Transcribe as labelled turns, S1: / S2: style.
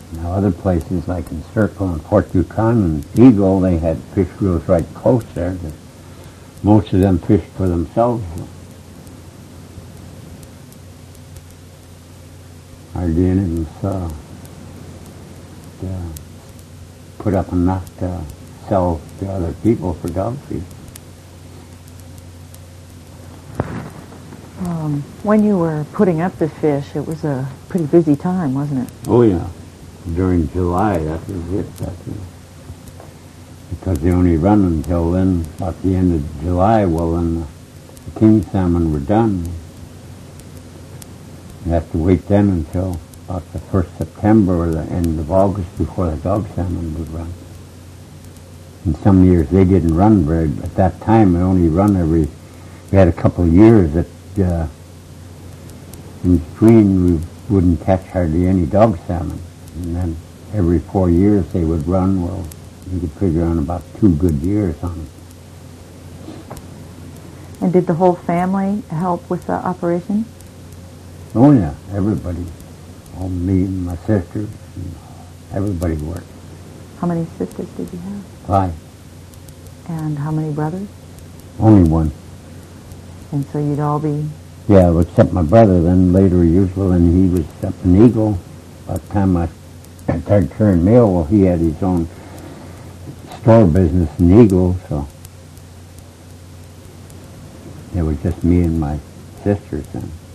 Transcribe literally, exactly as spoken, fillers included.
S1: Now other places like in Circle and Fort Yukon and Eagle, they had fish grills right close there. That most of them fished for themselves. Hardly any of them uh, uh, put up enough to sell to other people for dog feed.
S2: Um, when you were putting up the fish, it was a pretty busy time, wasn't it?
S1: Oh yeah, during July, that was it. That was, because they only run until then, about the end of July. Well, then the, the king salmon were done. You have to wait then until about the first September or the end of August before the dog salmon would run. And some years they didn't run very. At that time, they only run every. We had a couple of years that uh, in between we wouldn't catch hardly any dog salmon, and then every four years they would run. Well, you could figure on about two good years on it.
S2: And did the whole family help with the operation?
S1: Oh yeah, everybody. All me and my sisters, and everybody worked.
S2: How many sisters did you have?
S1: Five.
S2: And how many brothers?
S1: Only one.
S2: And so you'd all be...
S1: Yeah, except my brother. Then later, usual, and he was up in Eagle. By the time I started carrying mail, well, he had his own store business in Eagle, so it was just me and my sisters then.